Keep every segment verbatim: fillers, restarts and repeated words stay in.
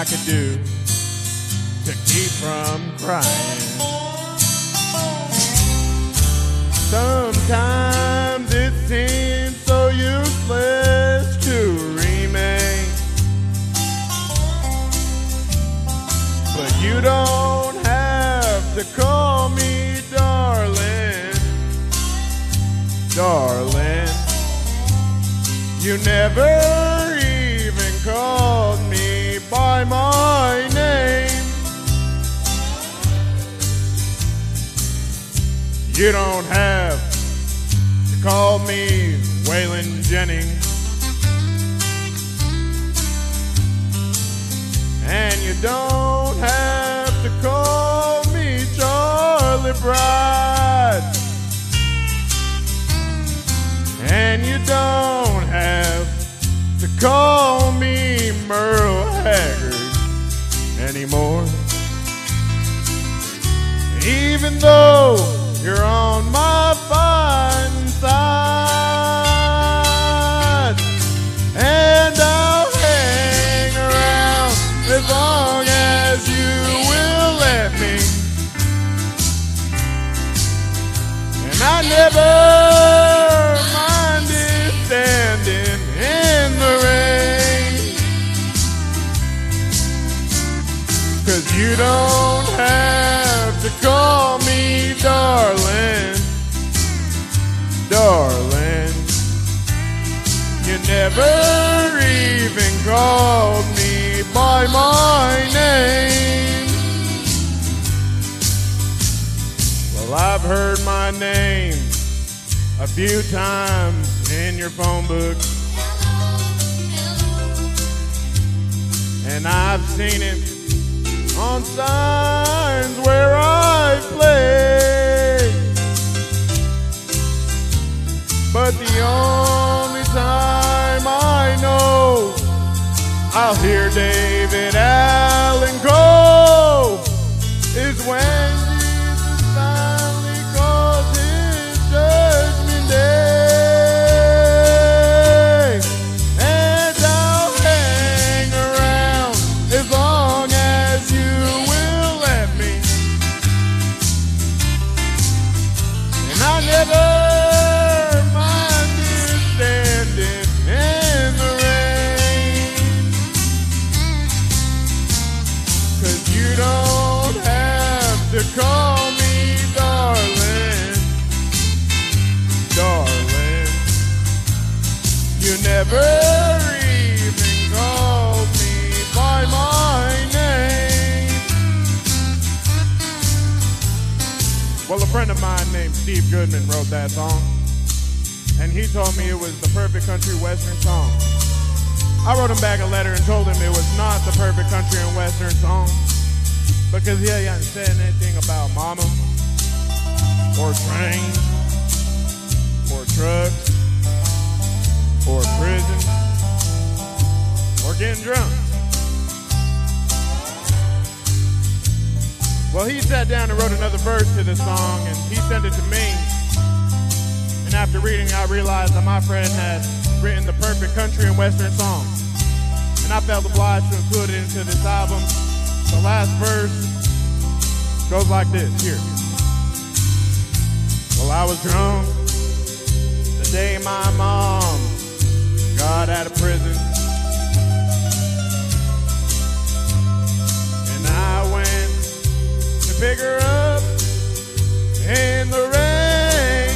I could do to keep from crying. Sometimes it seems so useless to remain, but you don't have to call me darling, darling. You never even called me by my name. You don't have to call me Waylon Jennings, and you don't have to call me Charlie Bride, and you don't have to call me Merle Haggard anymore. Even though you're on my fine side, and I'll hang around as long as you will let me. And I never minded standing in the rain, 'cause you don't have to call me darling, darling. You never even called me by my name. Well, I've heard my name a few times in your phone book, and I've seen it on signs where I play. But the only time I know I'll hear David Allen go is when Jesus finally calls his judgment day. And I'll hang around as long as you will let me. And I never minded standing in the rain, 'cause you don't have to call me darling, darling. You never even called me by my name. Well, a friend of mine named Steve Goodman wrote that song, and he told me it was the perfect country western song. I wrote him back a letter and told him it was not the perfect country and western song, because he hadn't said anything about mama, or trains, or trucks, or prison, or getting drunk. Well, he sat down and wrote another verse to this song, and he sent it to me. And after reading, I realized that my friend had written the perfect country and western song, and I felt obliged to include it into this album. The last verse goes like this. Here. Well, I was drunk the day my mom got out of prison, and I went to pick her up in the rain.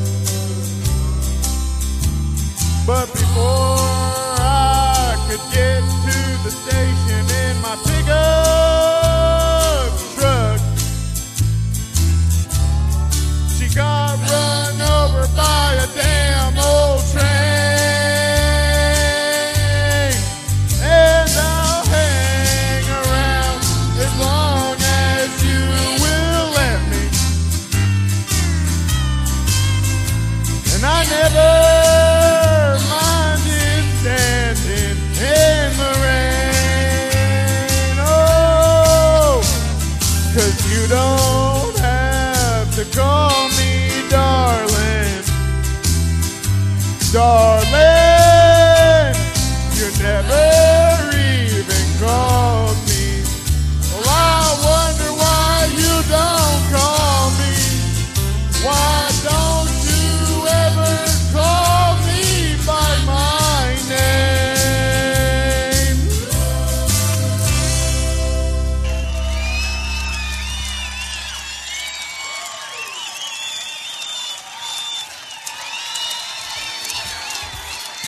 But before I could get to the station in my pickup truck, she got run over by a damn old train. And I'll hang around as long as you will let me. And I never minded standing in the rain. Oh, 'cause you don't have to call me darling, darling.